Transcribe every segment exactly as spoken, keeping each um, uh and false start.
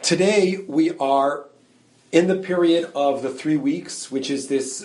Today we are in the period of the three weeks, which is this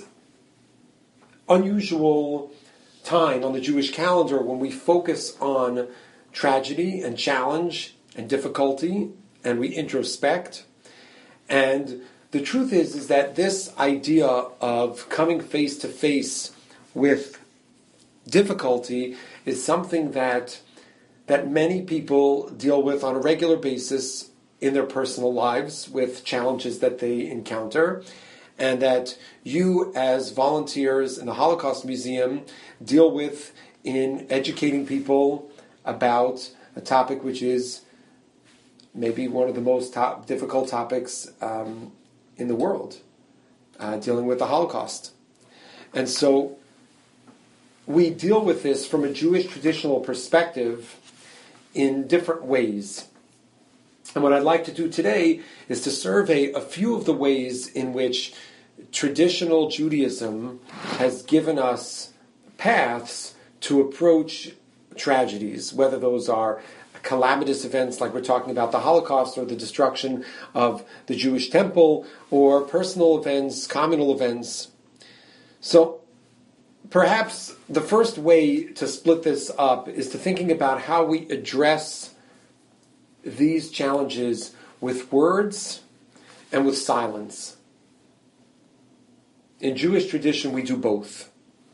unusual time on the Jewish calendar when we focus on tragedy and challenge and difficulty, and we introspect. And the truth is, is that this idea of coming face to face with difficulty is something that that many people deal with on a regular basis in their personal lives with challenges that they encounter, and that you as volunteers in the Holocaust Museum deal with in educating people about a topic which is maybe one of the most top, difficult topics um, in the world, uh, dealing with the Holocaust. And so we deal with this from a Jewish traditional perspective in different ways. And what I'd like to do today is to survey a few of the ways in which traditional Judaism has given us paths to approach tragedies, whether those are calamitous events like we're talking about the Holocaust or the destruction of the Jewish temple, or personal events, communal events. So perhaps the first way to split this up is to thinking about how we address these challenges with words and with silence. In Jewish tradition, we do both.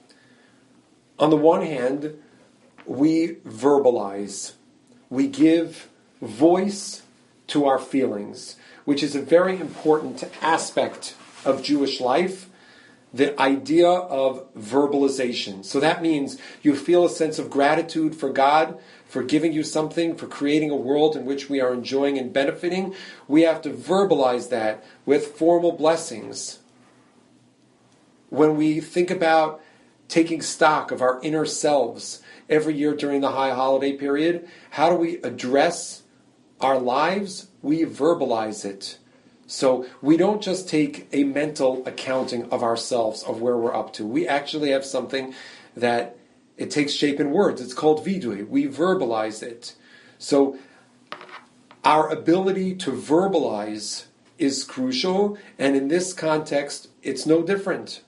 On the one hand, we verbalize. We give voice to our feelings, which is a very important aspect of Jewish life, the idea of verbalization. So that means you feel a sense of gratitude for God, for giving you something, for creating a world in which we are enjoying and benefiting. We have to verbalize that with formal blessings. When we think about taking stock of our inner selves every year during the high holiday period, how do we address our lives? We verbalize it. So we don't just take a mental accounting of ourselves, of where we're up to. We actually have something that it takes shape in words. It's called vidui. We verbalize it. So our ability to verbalize is crucial, and in this context, it's no different.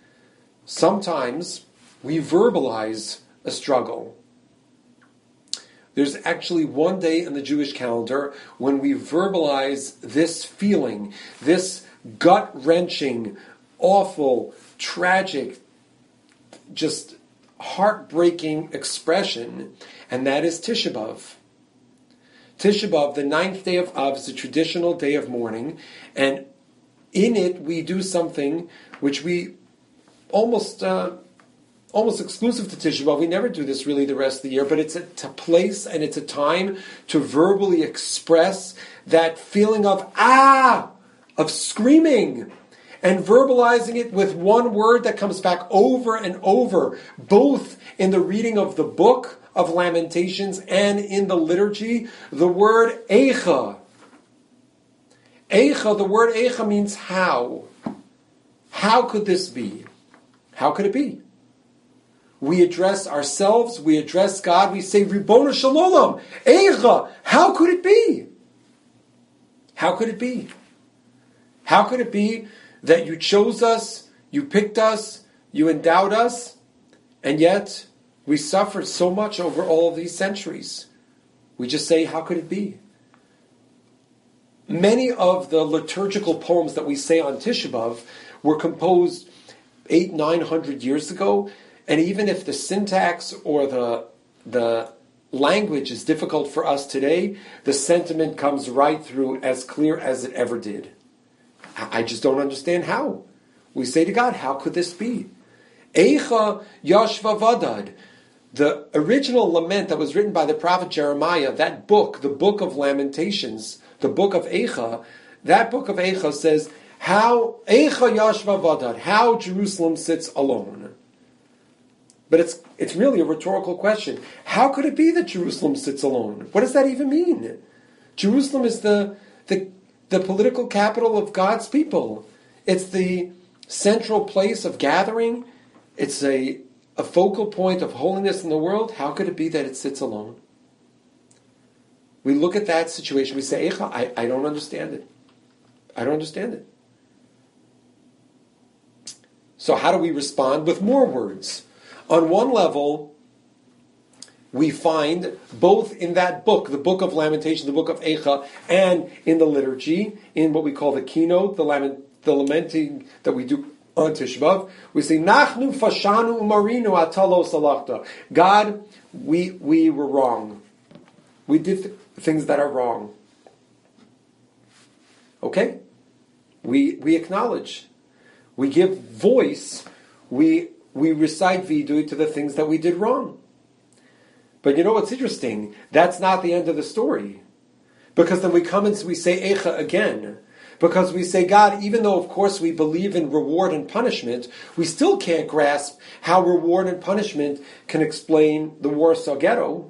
Sometimes we verbalize a struggle. There's actually one day in the Jewish calendar when we verbalize this feeling, this gut-wrenching, awful, tragic, just heartbreaking expression, and that is Tisha B'Av. Tisha B'Av, the ninth day of Av, is a traditional day of mourning, and in it we do something which we almost uh, almost exclusive to Tisha B'Av. We never do this really the rest of the year, but it's a, a place and it's a time to verbally express that feeling of ah, of screaming, and verbalizing it with one word that comes back over and over, both in the reading of the book of Lamentations and in the liturgy, the word Eicha. Eicha, the word Eicha means how. How could this be? How could it be? We address ourselves, we address God, we say, Ribbono Shel Olam, Eicha, how could it be? How could it be? How could it be that you chose us, you picked us, you endowed us, and yet we suffered so much over all of these centuries? We just say, how could it be? Many of the liturgical poems that we say on Tisha B'Av were composed eight, nine hundred years ago, and even if the syntax or the the language is difficult for us today, the sentiment comes right through as clear as it ever did. I just don't understand how. We say to God, how could this be? Eicha Yashva Vadad. The original lament that was written by the prophet Jeremiah, that book, the book of Lamentations, the book of Eicha, that book of Eicha says, how Eicha Yashva Vadad, how Jerusalem sits alone. But it's it's really a rhetorical question. How could it be that Jerusalem sits alone? What does that even mean? Jerusalem is the the the political capital of God's people. It's the central place of gathering. It's a, a focal point of holiness in the world. How could it be that it sits alone? We look at that situation, we say, Eicha, I, I don't understand it. I don't understand it. So how do we respond? With more words. On one level, we find both in that book, the book of Lamentation, the book of Eicha, and in the liturgy, in what we call the keynote, the, lament, the lamenting that we do on Tisha B'Av, we say, Nachnu fashanu umarinu atalo salachta. God, we, we were wrong. We did th- things that are wrong. Okay? We, we acknowledge. We give voice, we we recite vidui to the things that we did wrong. But you know what's interesting? That's not the end of the story. Because then we come and we say Eicha again. Because we say, God, even though of course we believe in reward and punishment, we still can't grasp how reward and punishment can explain the Warsaw Ghetto,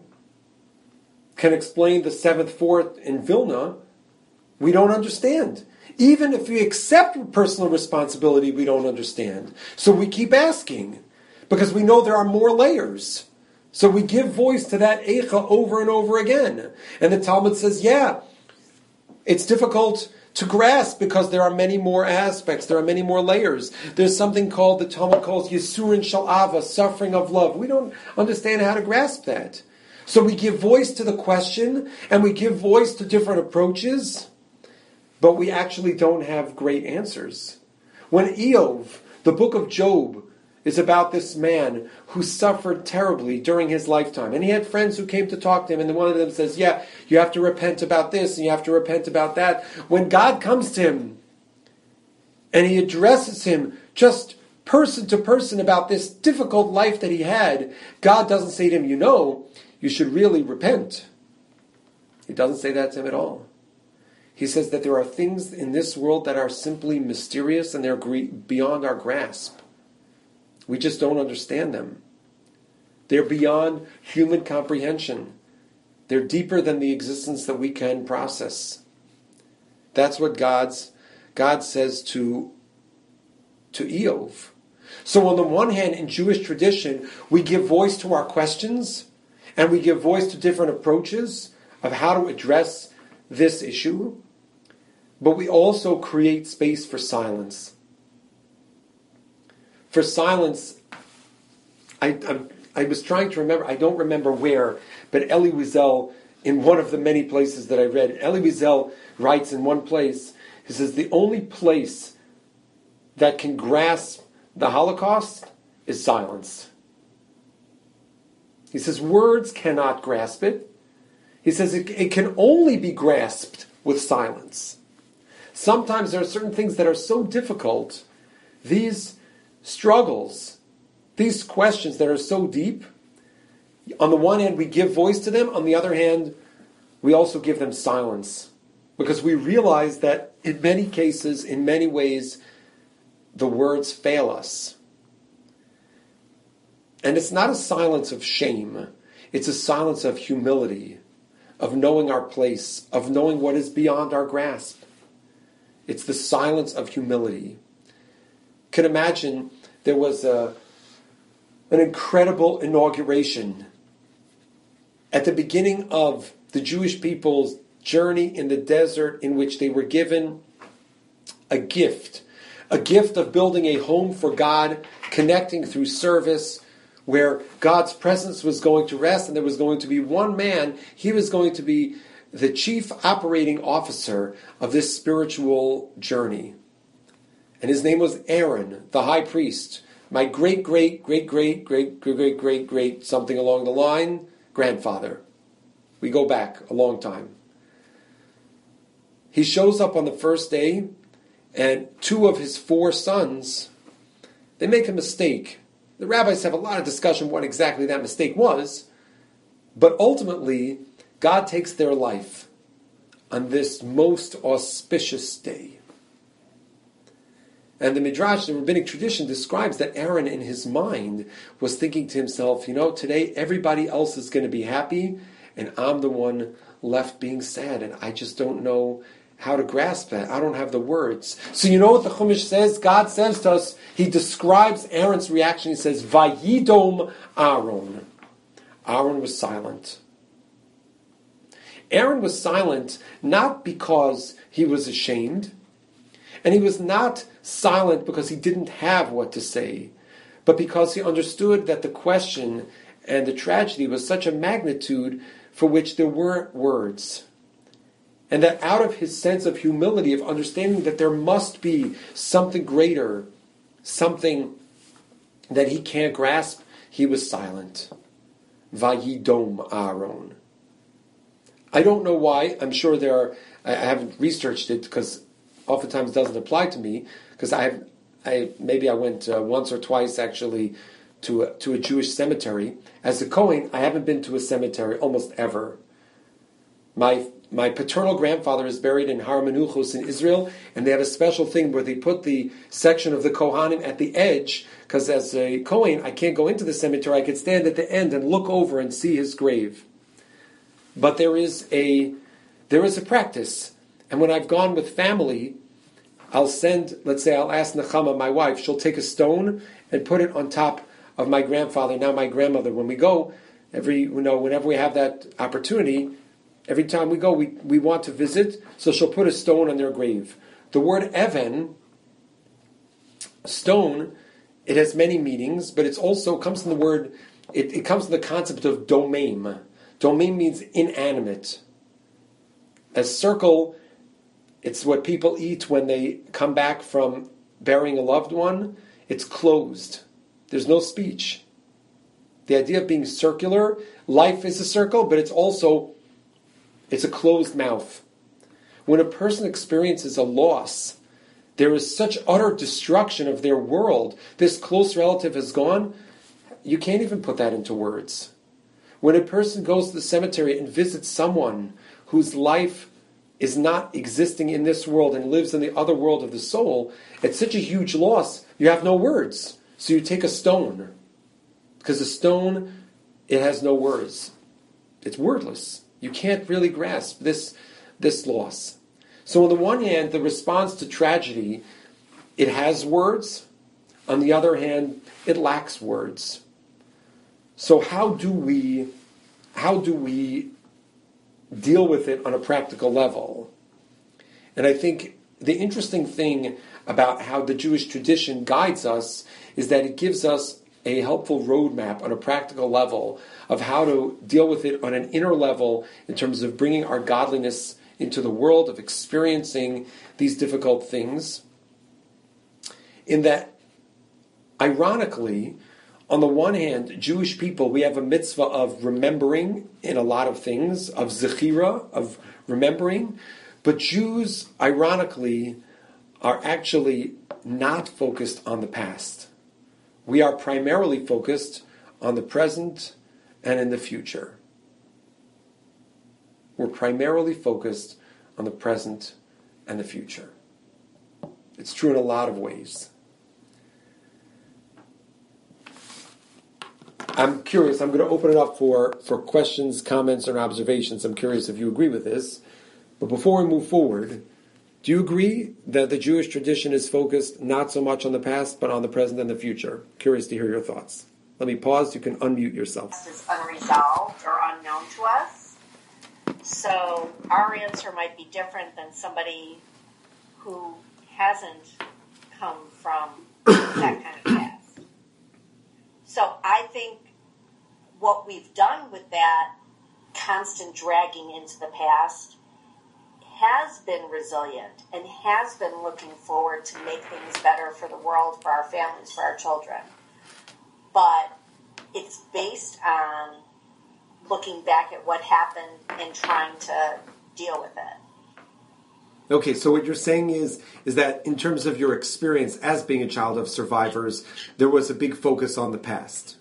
can explain the seventh Fort in Vilna. We don't understand. Even if we accept personal responsibility, we don't understand. So we keep asking, because we know there are more layers. So we give voice to that Eicha over and over again. And the Talmud says, yeah, it's difficult to grasp because there are many more aspects, there are many more layers. There's something called, the Talmud calls Yisurin Shalava, suffering of love. We don't understand how to grasp that. So we give voice to the question, and we give voice to different approaches, but we actually don't have great answers. When Eov, the book of Job, is about this man who suffered terribly during his lifetime. And he had friends who came to talk to him, and then one of them says, yeah, you have to repent about this, and you have to repent about that. When God comes to him, and he addresses him just person to person about this difficult life that he had, God doesn't say to him, you know, you should really repent. He doesn't say that to him at all. He says that there are things in this world that are simply mysterious and they're beyond our grasp. We just don't understand them. They're beyond human comprehension. They're deeper than the existence that we can process. That's what God's God says to, to Eov. So on the one hand, in Jewish tradition, we give voice to our questions and we give voice to different approaches of how to address this issue, but we also create space for silence. For silence, I, I, I was trying to remember, I don't remember where, but Elie Wiesel, in one of the many places that I read, Elie Wiesel writes in one place, he says, the only place that can grasp the Holocaust is silence. He says, words cannot grasp it. He says it, it can only be grasped with silence. Sometimes there are certain things that are so difficult, these struggles, these questions that are so deep, on the one hand we give voice to them, on the other hand we also give them silence. Because we realize that in many cases, in many ways, the words fail us. And it's not a silence of shame, it's a silence of humility, of knowing our place, of knowing what is beyond our grasp. It's the silence of humility. You can imagine there was a, an incredible inauguration at the beginning of the Jewish people's journey in the desert, in which they were given a gift, a gift of building a home for God, connecting through service, where God's presence was going to rest, and there was going to be one man. He was going to be the chief operating officer of this spiritual journey. And his name was Aaron, the high priest. My great, great, great, great, great, great, great, great, great, something along the line, grandfather. We go back a long time. He shows up on the first day, and two of his four sons, they make a mistake. The rabbis have a lot of discussion what exactly that mistake was, but ultimately, God takes their life on this most auspicious day. And the Midrash, the rabbinic tradition, describes that Aaron, in his mind, was thinking to himself, you know, today everybody else is going to be happy, and I'm the one left being sad, and I just don't know how to grasp that. I don't have the words. So you know what the Chumash says? God says to us, he describes Aaron's reaction. He says, Vayidom Aaron. Aaron was silent. Aaron was silent not because he was ashamed, and he was not silent because he didn't have what to say, but because he understood that the question and the tragedy was such a magnitude for which there weren't words. And that out of his sense of humility, of understanding that there must be something greater, something that he can't grasp, he was silent. Vayidom Aaron. I don't know why. I'm sure there are, I haven't researched it because oftentimes it doesn't apply to me, because I have, I maybe I went uh, once or twice actually to a, to a Jewish cemetery. As a Kohen, I haven't been to a cemetery almost ever. My my paternal grandfather is buried in Har Menuchos in Israel, and they have a special thing where they put the section of the Kohanim at the edge, because as a Kohen, I can't go into the cemetery. I could stand at the end and look over and see his grave. But there is a there is a practice, and when I've gone with family, I'll send, let's say I'll ask Nechama, my wife, she'll take a stone and put it on top of my grandfather, now my grandmother. When we go, every you know, whenever we have that opportunity, every time we go, we, we want to visit, so she'll put a stone on their grave. The word even, stone, it has many meanings, but it's also comes from the word, it, it comes from the concept of domem. Domem means inanimate. A circle, it's what people eat when they come back from burying a loved one. It's closed. There's no speech. The idea of being circular, life is a circle, but it's also, it's a closed mouth. When a person experiences a loss, there is such utter destruction of their world. This close relative has gone. You can't even put that into words. When a person goes to the cemetery and visits someone whose life is not existing in this world and lives in the other world of the soul, it's such a huge loss, you have no words. So you take a stone. Because a stone, it has no words. It's wordless. You can't really grasp this, this loss. So on the one hand, the response to tragedy, it has words. On the other hand, it lacks words. So how do we, how do we deal with it on a practical level? And I think the interesting thing about how the Jewish tradition guides us is that it gives us a helpful roadmap on a practical level of how to deal with it on an inner level in terms of bringing our godliness into the world, of experiencing these difficult things. In that, ironically, on the one hand, Jewish people, we have a mitzvah of remembering in a lot of things, of zechira, of remembering, but Jews, ironically, are actually not focused on the past. We are primarily focused on the present and in the future. We're primarily focused on the present and the future. It's true in a lot of ways. I'm curious, I'm going to open it up for, for questions, comments, or observations. I'm curious if you agree with this. But before we move forward, do you agree that the Jewish tradition is focused not so much on the past, but on the present and the future? Curious to hear your thoughts. Let me pause. You can unmute yourself. This is unresolved or unknown to us. So our answer might be different than somebody who hasn't come from that kind of past. So I think what we've done with that constant dragging into the past has been resilient and has been looking forward to make things better for the world, for our families, for our children. But it's based on looking back at what happened and trying to deal with it. Okay, so what you're saying is is that in terms of your experience as being a child of survivors, there was a big focus on the past.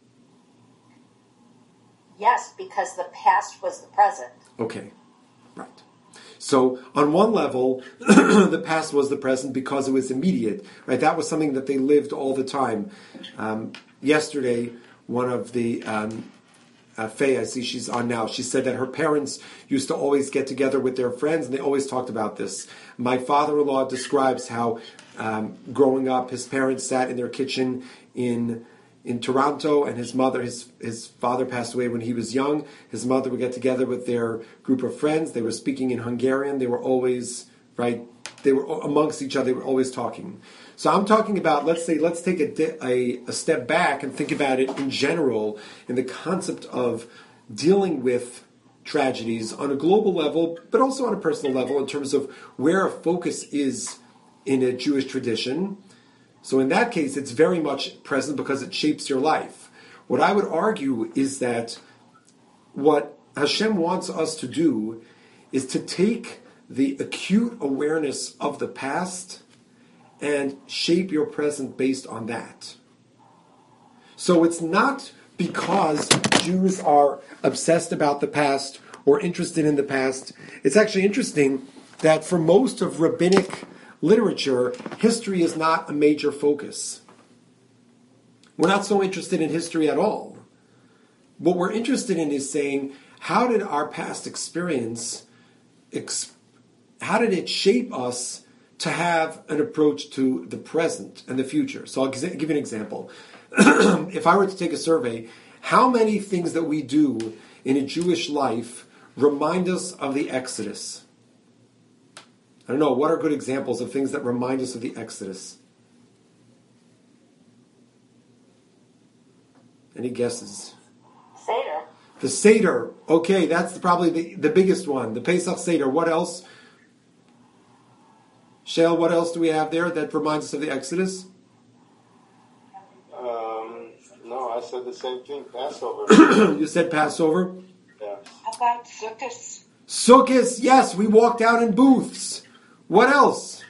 Yes, because the past was the present. Okay, right. So on one level, the past was the present because it was immediate, right? That was something that they lived all the time. Um, yesterday, one of the um, uh, Faye, I see she's on now, she said that her parents used to always get together with their friends and they always talked about this. My father-in-law describes how um, growing up, his parents sat in their kitchen in in Toronto, and his mother, his his father passed away when he was young. His mother would get together with their group of friends. They were speaking in Hungarian. They were always, right, they were amongst each other. They were always talking. So I'm talking about, let's say, let's take a, a, a step back and think about it in general, in the concept of dealing with tragedies on a global level, but also on a personal level in terms of where a focus is in a Jewish tradition. So in that case, it's very much present because it shapes your life. What I would argue is that what Hashem wants us to do is to take the acute awareness of the past and shape your present based on that. So it's not because Jews are obsessed about the past or interested in the past. It's actually interesting that for most of rabbinic literature, history is not a major focus. We're not so interested in history at all. What we're interested in is saying, how did our past experience, ex- how did it shape us to have an approach to the present and the future? So I'll give you an example. If I were to take a survey, how many things that we do in a Jewish life remind us of the Exodus? I don't know, what are good examples of things that remind us of the Exodus? Any guesses? Seder. The Seder. Okay, that's probably the, the biggest one. The Pesach Seder. What else? Shale, what else do we have there that reminds us of the Exodus? Um, no, I said the same thing. Passover. You said Passover? Yeah. How about Sukkot? Sukkot, yes, we walked out in booths. What else?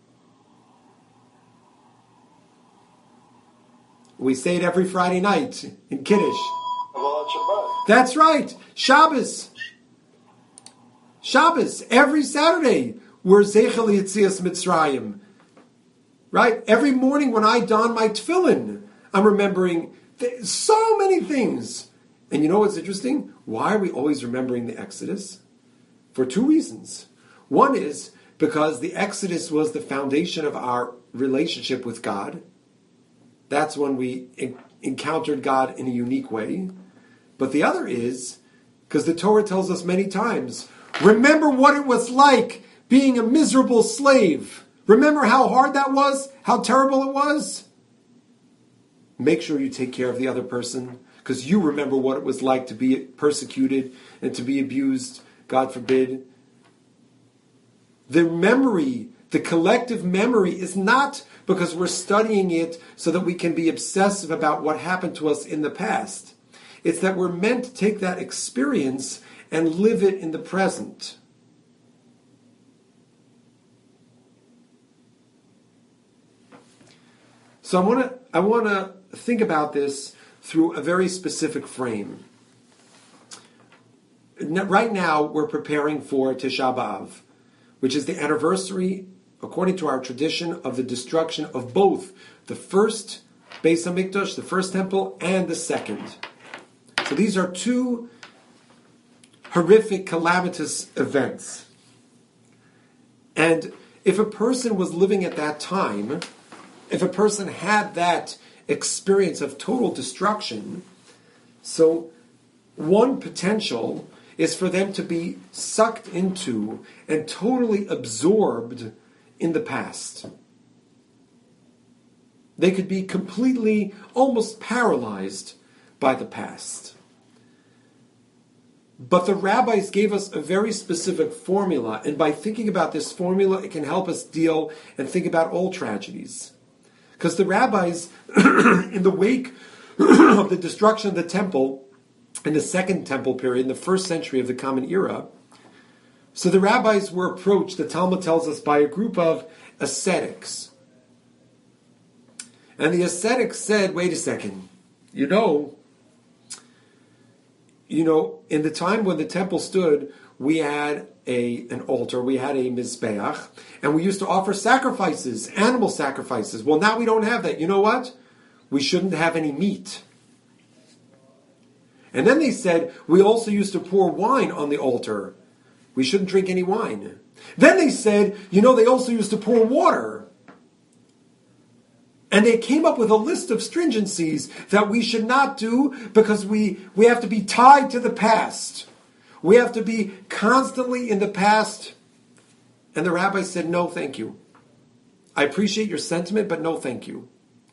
We say it every Friday night in Kiddush. Kabbalat Shabbat. That's right. Shabbos. Shabbos. Every Saturday, we're Zeichel Yetzias Mitzrayim. Right? Every morning when I don my tefillin, I'm remembering th- so many things. And you know what's interesting? Why are we always remembering the Exodus? For two reasons. One is because the Exodus was the foundation of our relationship with God. That's when we en- encountered God in a unique way. But the other is because the Torah tells us many times, remember what it was like being a miserable slave. Remember how hard that was? How terrible it was? Make sure you take care of the other person, because you remember what it was like to be persecuted and to be abused, God forbid. The memory, the collective memory, is not because we're studying it so that we can be obsessive about what happened to us in the past. It's that we're meant to take that experience and live it in the present. So I want to I want to think about this through a very specific frame. Right now, we're preparing for Tisha B'Av, which is the anniversary, according to our tradition, of the destruction of both the first Beis HaMikdash, the first temple, and the second. So these are two horrific, calamitous events. And if a person was living at that time, if a person had that experience of total destruction, so one potential is for them to be sucked into and totally absorbed in the past. They could be completely, almost paralyzed by the past. But the rabbis gave us a very specific formula, and by thinking about this formula, it can help us deal and think about all tragedies. Because the rabbis, in the wake of the destruction of the temple, in the second temple period, in the first century of the Common Era, so the rabbis were approached, the Talmud tells us, by a group of ascetics. And the ascetics said, wait a second, you know, you know, in the time when the temple stood, we had a an altar, we had a mizbeach, and we used to offer sacrifices, animal sacrifices. Well, now we don't have that. You know what? We shouldn't have any meat. And then they said, we also used to pour wine on the altar. We shouldn't drink any wine. Then they said, you know, they also used to pour water. And they came up with a list of stringencies that we should not do because we, we have to be tied to the past. We have to be constantly in the past. And the rabbi said, no, thank you. I appreciate your sentiment, but no, thank you.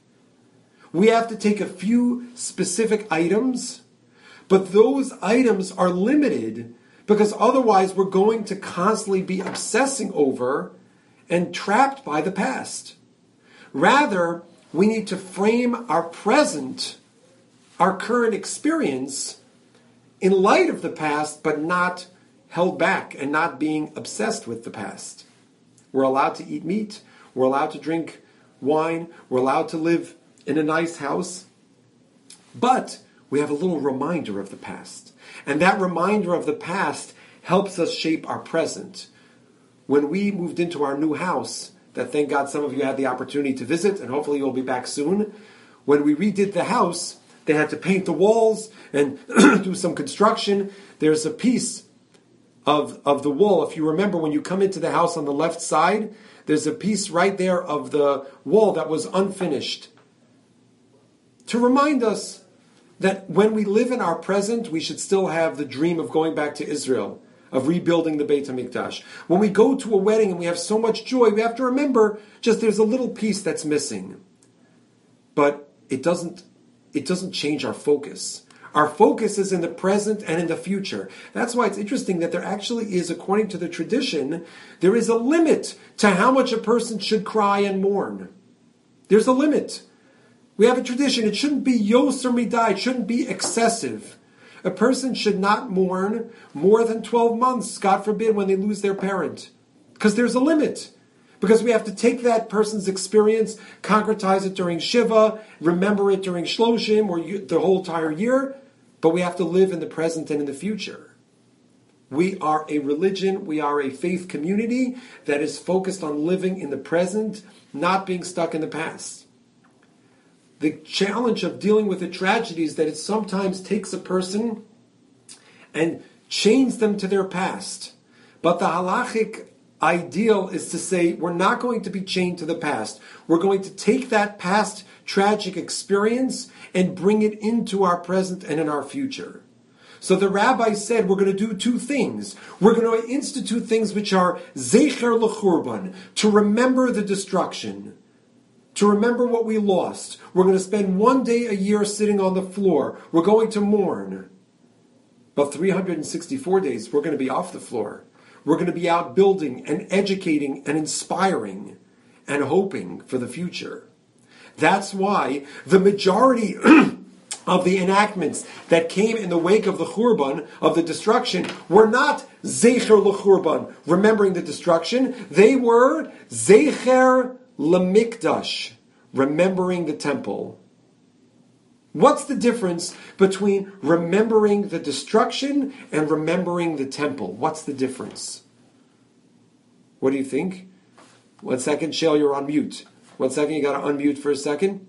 We have to take a few specific items, but those items are limited because otherwise we're going to constantly be obsessing over and trapped by the past. Rather, we need to frame our present, our current experience, in light of the past, but not held back and not being obsessed with the past. We're allowed to eat meat. We're allowed to drink wine. We're allowed to live in a nice house. But we have a little reminder of the past. And that reminder of the past helps us shape our present. When we moved into our new house, that thank God some of you had the opportunity to visit, and hopefully you'll be back soon. When we redid the house, they had to paint the walls and do some construction. There's a piece of, of the wall. If you remember, when you come into the house on the left side, there's a piece right there of the wall that was unfinished. To remind us that when we live in our present, we should still have the dream of going back to Israel, of rebuilding the Beit HaMikdash. When we go to a wedding and we have so much joy, we have to remember just there's a little piece that's missing. But it doesn't, it doesn't change our focus. Our focus is in the present and in the future. That's why it's interesting that there actually is, according to the tradition, there is a limit to how much a person should cry and mourn. There's a limit. We have a tradition. It shouldn't be yos or midai. It shouldn't be excessive. A person should not mourn more than twelve months, God forbid, when they lose their parent. Because there's a limit. Because we have to take that person's experience, concretize it during Shiva, remember it during Shloshim, or the whole entire year, but we have to live in the present and in the future. We are a religion, we are a faith community that is focused on living in the present, not being stuck in the past. The challenge of dealing with a tragedy is that it sometimes takes a person and chains them to their past. But the halachic ideal is to say, we're not going to be chained to the past. We're going to take that past tragic experience and bring it into our present and in our future. So the rabbi said we're going to do two things. We're going to institute things which are zecher l'churban, to remember the destruction, to remember what we lost. We're going to spend one day a year sitting on the floor. We're going to mourn. But three hundred sixty-four days, we're going to be off the floor. We're going to be out building and educating and inspiring and hoping for the future. That's why the majority of the enactments that came in the wake of the Churban, of the destruction, were not Zecher l'Churban, remembering the destruction. They were Zecher l'Mikdash, remembering the temple. What's the difference between remembering the destruction and remembering the temple? What's the difference? What do you think? One second, Shale, you're on mute. One second, you got to unmute for a second.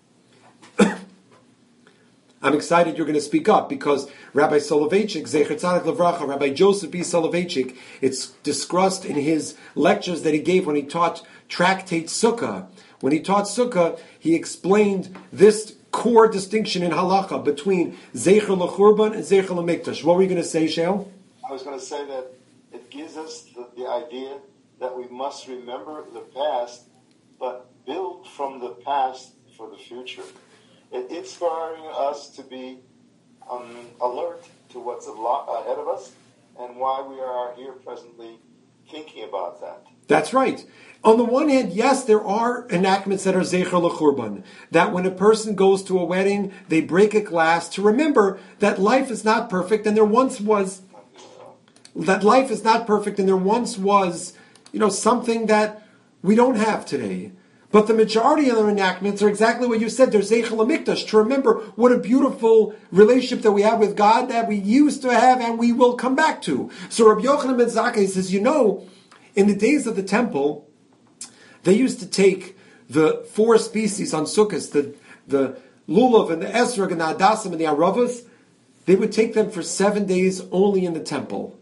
I'm excited you're going to speak up because Rabbi Soloveitchik, Zecher Tzadik Levracha, Rabbi Joseph B. Soloveitchik, it's discussed in his lectures that he gave when he taught Tractate Sukkah. When he taught Sukkah, he explained this core distinction in halacha between Zecher l'Churban and Zecher l'Mikdash. What were you going to say, Shale? I was going to say that it gives us the, the idea that we must remember the past, but build from the past for the future. It inspiring us to be um, alert to what's ahead of us and why we are here presently thinking about that. That's right. On the one hand, yes, there are enactments that are Zecher l'Churban, that when a person goes to a wedding, they break a glass to remember that life is not perfect and there once was, that life is not perfect and there once was, you know, something that we don't have today. But the majority of the enactments are exactly what you said. They're Zecher l'Mikdash, to remember what a beautiful relationship that we have with God that we used to have and we will come back to. So Rabbi Yochanan ben Zakkai says, you know, in the days of the temple, they used to take the four species on Sukkot, the, the lulav and the esrog and the hadassim and the aravas, they would take them for seven days only in the temple.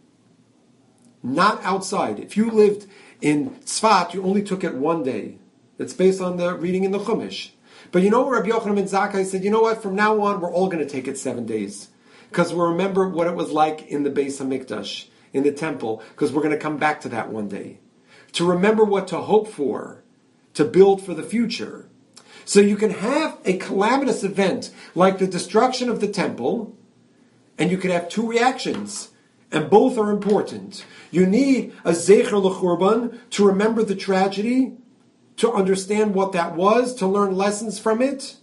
Not outside. If you lived in Tzfat, you only took it one day. It's based on the reading in the Chumash. But you know what Rabbi Yochanan ben Zakkai said, you know what, from now on we're all going to take it seven days. Because we'll remember what it was like in the Beis HaMikdash, in the temple, because we're going to come back to that one day. To remember what to hope for, to build for the future. So you can have a calamitous event like the destruction of the temple, and you can have two reactions, and both are important. You need a Zecher L'Churban to remember the tragedy, to understand what that was, to learn lessons from it.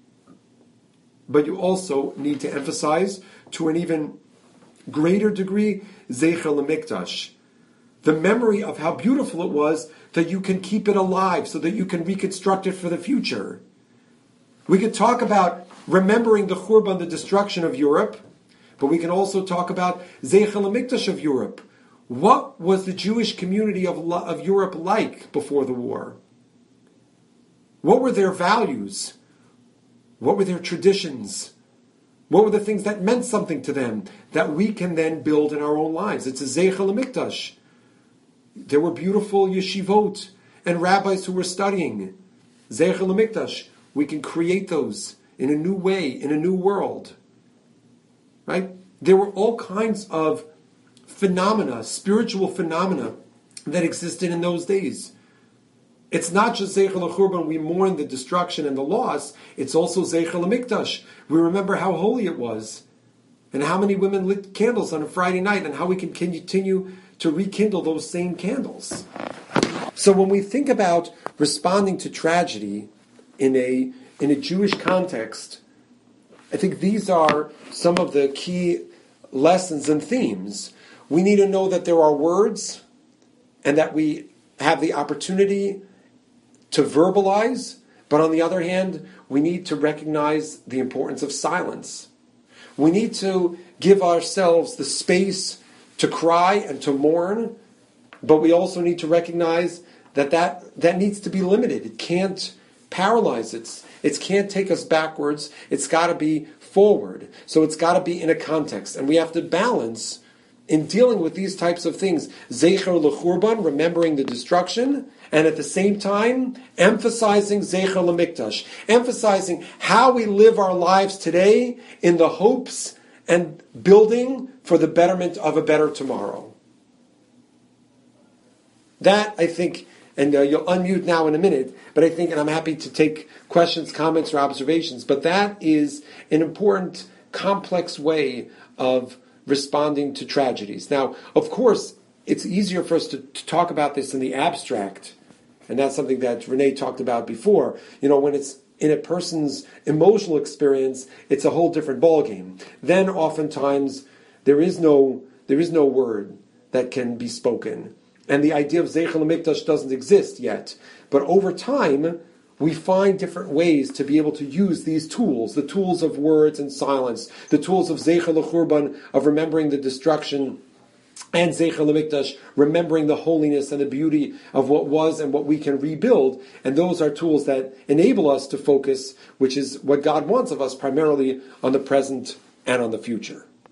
But you also need to emphasize, to an even greater degree, Zecher L'Mikdash. The memory of how beautiful it was, that you can keep it alive, so that you can reconstruct it for the future. We could talk about remembering the Churban, the destruction of Europe, but we can also talk about Zecher L'Mikdash of Europe. What was the Jewish community of, of Europe like before the war? What were their values? What were their traditions? What were the things that meant something to them that we can then build in our own lives? It's a Zecher L'Mikdash. There were beautiful yeshivot and rabbis who were studying. Zecher L'Mikdash. We can create those in a new way, in a new world. Right? There were all kinds of phenomena, spiritual phenomena, that existed in those days. It's not just Zecher L'Churban, we mourn the destruction and the loss. It's also Zecher L'Mikdash. We remember how holy it was, and how many women lit candles on a Friday night, and how we can continue to rekindle those same candles. So when we think about responding to tragedy in a in a Jewish context, I think these are some of the key lessons and themes. We need to know that there are words, and that we have the opportunity to verbalize, but on the other hand, we need to recognize the importance of silence. We need to give ourselves the space to cry and to mourn, but we also need to recognize that that, that needs to be limited. It can't paralyze us. It can't take us backwards. It's got to be forward. So it's got to be in a context. And we have to balance in dealing with these types of things. Zecher L'Churban, remembering the destruction, and at the same time, emphasizing Zecher L'Mikdash. Emphasizing how we live our lives today in the hopes and building for the betterment of a better tomorrow. That, I think, and uh, you'll unmute now in a minute, but I think, and I'm happy to take questions, comments, or observations, but that is an important, complex way of responding to tragedies. Now, of course, it's easier for us to, to talk about this in the abstract, and that's something that Renee talked about before. You know, when it's in a person's emotional experience, it's a whole different ballgame. Then oftentimes there is no there is no word that can be spoken. And the idea of Zecher L'Mikdash doesn't exist yet. But over time, we find different ways to be able to use these tools, the tools of words and silence, the tools of Zecher L'Churban, of remembering the destruction, and Zecher L'Mikdash, remembering the holiness and the beauty of what was and what we can rebuild. And those are tools that enable us to focus, which is what God wants of us, primarily on the present and on the future.